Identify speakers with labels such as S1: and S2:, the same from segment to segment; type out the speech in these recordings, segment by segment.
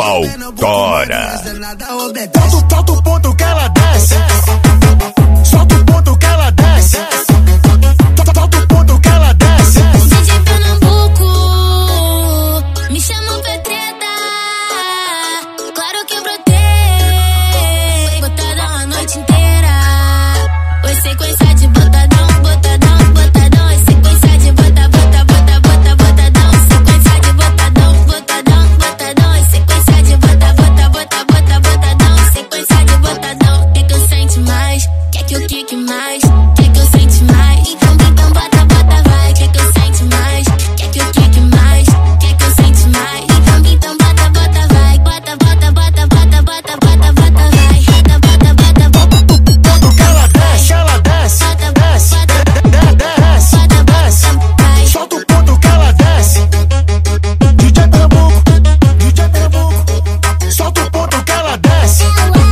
S1: autora.
S2: Solta o ponto que ela desce. Solta o ponto que ela desce. Solta o ponto que ela desce.
S3: DJ Pernambuco, me chamam pra treta. Claro que eu brotei, botadão a noite inteira. Oi, sequência de botadão, botadão, botadão. Oi, sequência de bota, bota, bota, bota, botadão. Sequência de botadão, botadão, botadão. Oi, sequência de bota, bota, bota, bota, botadão. Sequência de botadão. Quer que eu sente mais? Quer que eu quique mais? Quer que eu sente mais? Então bota, bota, vai. Quer que eu sente mais? Quer que eu quique mais? Quer que eu sente mais? Então bota, bota, vai. Bota, bota, bota, bota, bota, bota, bota, vai. Bota, bota, bota, bota.
S2: Ponto que ela desce, desce, desce, desce. Solta o ponto que ela desce. DJ Pernambuco, DJ Pernambuco. Solta o ponto que ela desce.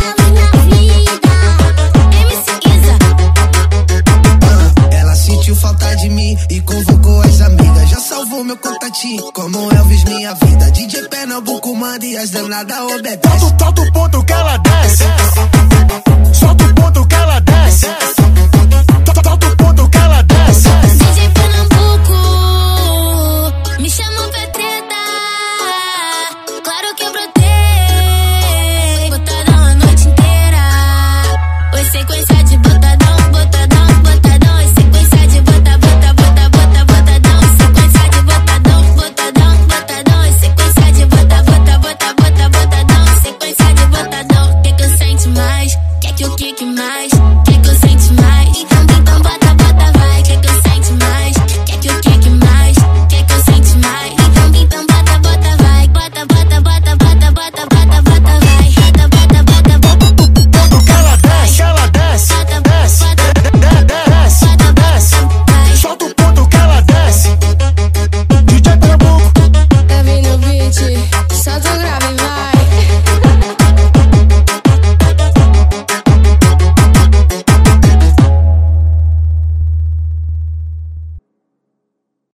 S4: Ela sentiu falta de mim e convocou as amigas. Já salvou meu contatinho, como Elvis minha vida. DJ Pernambuco manda e as danadas obedecem.
S2: Solta o ponto que ela desce. Solta o ponto que ela desce.